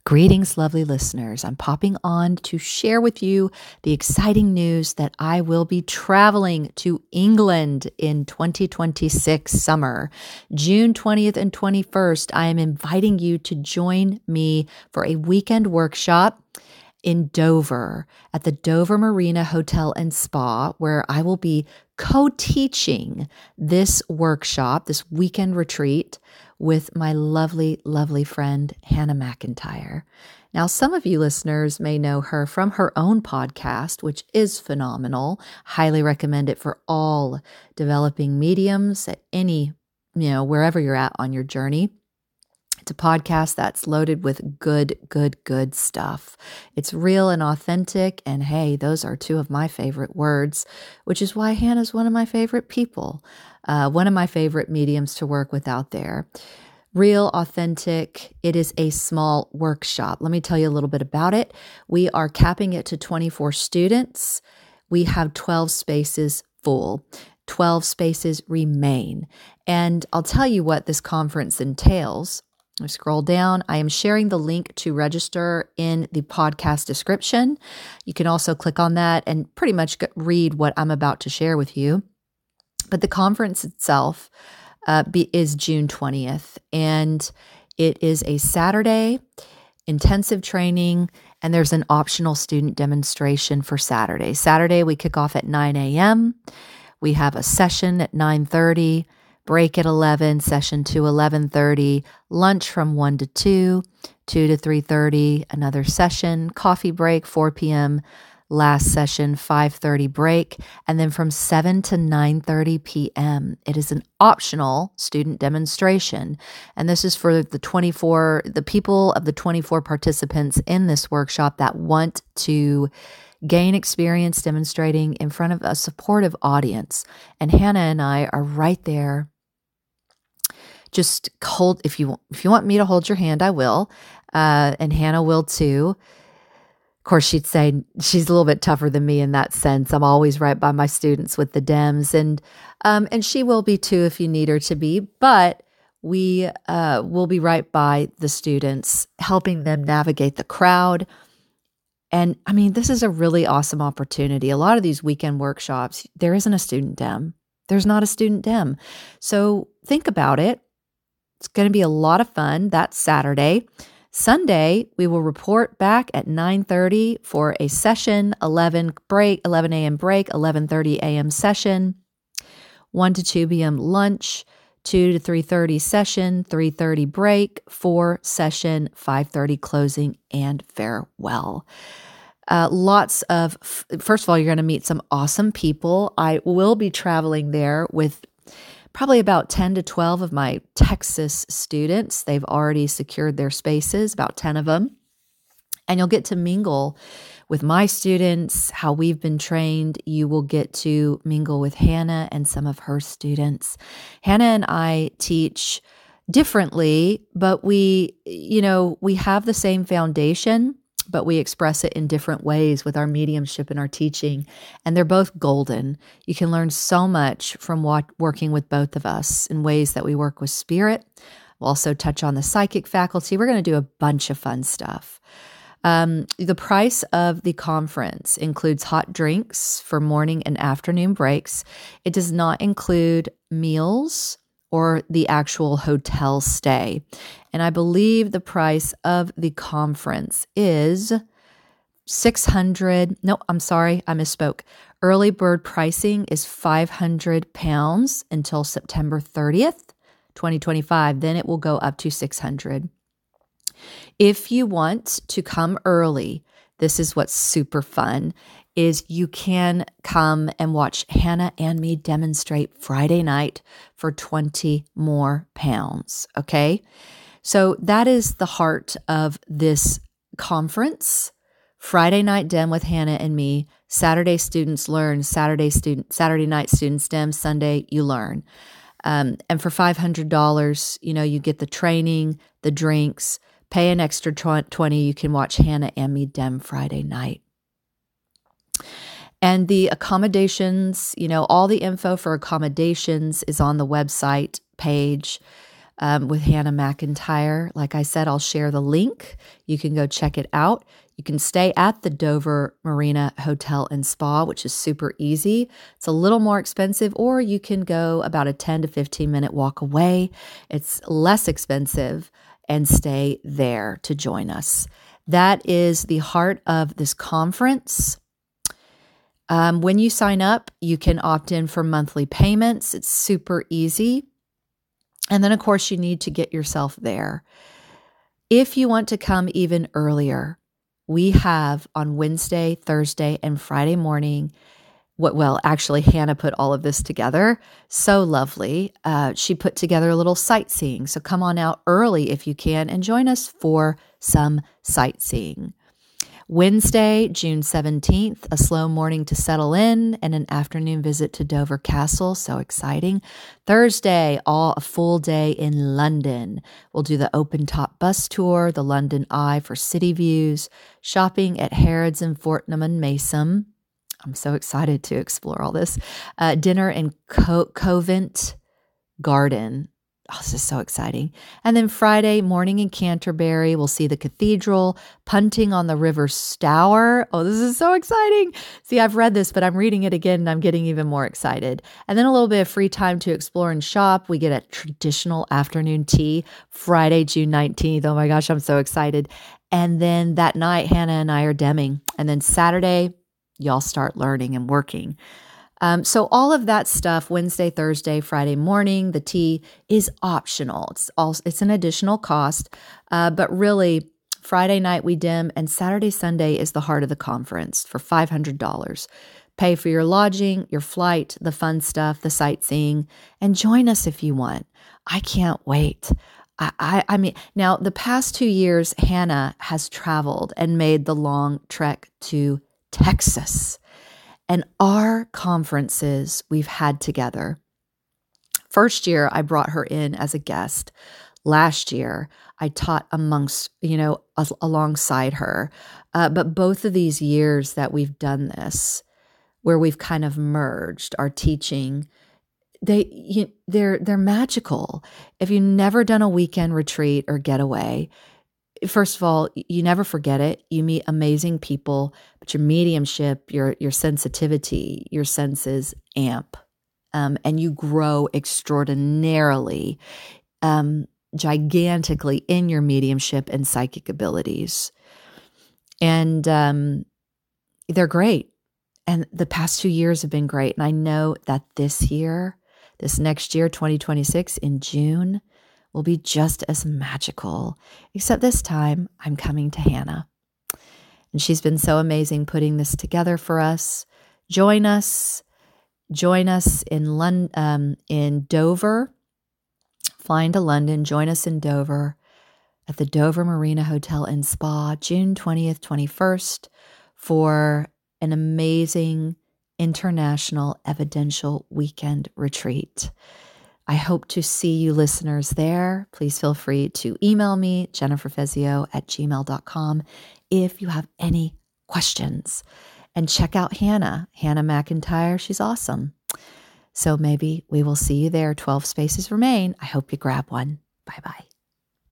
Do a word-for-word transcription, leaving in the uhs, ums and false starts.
Greetings, lovely listeners. I'm popping on to share with you the exciting news that I will be traveling to England in twenty twenty-six summer. June twentieth and twenty-first, I am inviting you to join me for a weekend workshop in Dover at the Dover Marina Hotel and Spa, where I will be co-teaching this workshop, this weekend retreat, with my lovely, lovely friend, Hannah McIntyre. Now, some of you listeners may know her from her own podcast, which is phenomenal. Highly recommend it for all developing mediums at any, you know, wherever you're at on your journey. It's a podcast that's loaded with good, good, good stuff. It's real and authentic. And hey, those are two of my favorite words, which is why Hannah's one of my favorite people, uh, one of my favorite mediums to work with out there. Real, authentic. It is a small workshop. Let me tell you a little bit about it. We are capping it to twenty-four students. We have twelve spaces full. twelve spaces remain. And I'll tell you what this conference entails. I scroll down. I am sharing the link to register in the podcast description. You can also click on that and pretty much read what I'm about to share with you. But the conference itself uh, be, is June twentieth, and it is a Saturday intensive training, and there's an optional student demonstration for Saturday. Saturday, we kick off at nine a.m. We have a session at nine thirty. Break at eleven, session to eleven thirty, lunch from one to two, two to three thirty, another session, coffee break, four p.m., last session, five thirty break, and then from seven to nine thirty p.m. It is an optional student demonstration, and this is for the twenty-four, the people of the twenty-four participants in this workshop that want to gain experience demonstrating in front of a supportive audience. And Hannah and I are right there. Just hold, if you if you want me to hold your hand, I will. Uh, and Hannah will too. Of course, she'd say she's a little bit tougher than me in that sense. I'm always right by my students with the Dems, and um, and she will be too if you need her to be. But we uh, will be right by the students, helping them navigate the crowd. And I mean, this is a really awesome opportunity. A lot of these weekend workshops, there isn't a student Dem. There's not a student Dem. So think about it. It's going to be a lot of fun. That's Saturday. Sunday, we will report back at nine thirty for a session, eleven break, eleven a.m. break, eleven thirty a.m. session, one to two p.m. lunch, two to three thirty session, three thirty break, four session, five thirty closing, and farewell. Uh, lots of, first of all, you're going to meet some awesome people. I will be traveling there with probably about ten to twelve of my Texas students. They've already secured their spaces, about ten of them. And you'll get to mingle with my students, how we've been trained. You will get to mingle with Hannah and some of her students. Hannah and I teach differently, but we, you know, we have the same foundation, but we express it in different ways with our mediumship and our teaching. And they're both golden. You can learn so much from what, working with both of us in ways that we work with spirit. We'll also touch on the psychic faculty. We're going to do a bunch of fun stuff. Um, the price of the conference includes hot drinks for morning and afternoon breaks. It does not include meals or the actual hotel stay. And I believe the price of the conference is six hundred dollars. No, I'm sorry, I misspoke. Early bird pricing is five hundred pounds until September thirtieth, twenty twenty-five. Then it will go up to six hundred dollars. If you want to come early, this is what's super fun, is you can come and watch Hannah and me demonstrate Friday night for twenty more pounds, okay? So that is the heart of this conference. Friday night Dem with Hannah and me, Saturday students learn, Saturday student, Saturday night students Dem, Sunday you learn. Um, and for five hundred dollars, you know, you get the training, the drinks, pay an extra twenty, you can watch Hannah and me Dem Friday night. And the accommodations, you know, all the info for accommodations is on the website page. um, with Hannah McIntyre. Like I said, I'll share the link. You can go check it out. You can stay at the Dover Marina Hotel and Spa, which is super easy. It's a little more expensive, or you can go about a ten to fifteen minute walk away. It's less expensive, and stay there to join us. That is the heart of this conference. Um, when you sign up, you can opt in for monthly payments. It's super easy. And then, of course, you need to get yourself there. If you want to come even earlier, we have on Wednesday, Thursday, and Friday morning, what, well, actually, Hannah put all of this together. So lovely. Uh, she put together a little sightseeing. So come on out early if you can and join us for some sightseeing. Wednesday, June seventeenth, a slow morning to settle in and an afternoon visit to Dover Castle. So exciting. Thursday, all a full day in London. We'll do the open top bus tour, the London Eye for city views, shopping at Harrods and Fortnum and Mason. I'm so excited to explore all this. Uh, dinner in Co- Covent Garden. Oh, this is so exciting. And then Friday morning in Canterbury, we'll see the cathedral, punting on the River Stour. Oh, this is so exciting. See, I've read this, but I'm reading it again and I'm getting even more excited. And then a little bit of free time to explore and shop. We get a traditional afternoon tea, Friday, June nineteenth. Oh my gosh, I'm so excited. And then that night, Hannah and I are demming. And then Saturday, y'all start learning and working. Um, so all of that stuff, Wednesday, Thursday, Friday morning, the tea is optional. It's also, it's an additional cost, uh, but really Friday night we dim and Saturday, Sunday is the heart of the conference for five hundred dollars. Pay for your lodging, your flight, the fun stuff, the sightseeing, and join us if you want. I can't wait. I, I, I mean, now the past two years, Hannah has traveled and made the long trek to Texas. And our conferences we've had together. First year, I brought her in as a guest. Last year, I taught amongst, you know, alongside her. Uh, but both of these years that we've done this, where we've kind of merged our teaching, they, you, they're, they're magical. If you've never done a weekend retreat or getaway, first of all, you never forget it. You meet amazing people, but your mediumship, your your sensitivity, your senses amp, um, and you grow extraordinarily, um, gigantically in your mediumship and psychic abilities. And um, they're great. And the past two years have been great. And I know that this year, this next year, twenty twenty-six, in June, will be just as magical, except this time I'm coming to Hannah. And she's been so amazing putting this together for us. Join us. Join us in London, um, in Dover. Flying to London. Join us in Dover at the Dover Marina Hotel and Spa, June twentieth, twenty-first, for an amazing international evidential weekend retreat. I hope to see you listeners there. Please feel free to email me, jennifer fezio at gmail dot com, if you have any questions. And check out Hannah, Hannah McIntyre. She's awesome. So maybe we will see you there. twelve spaces remain. I hope you grab one. Bye-bye.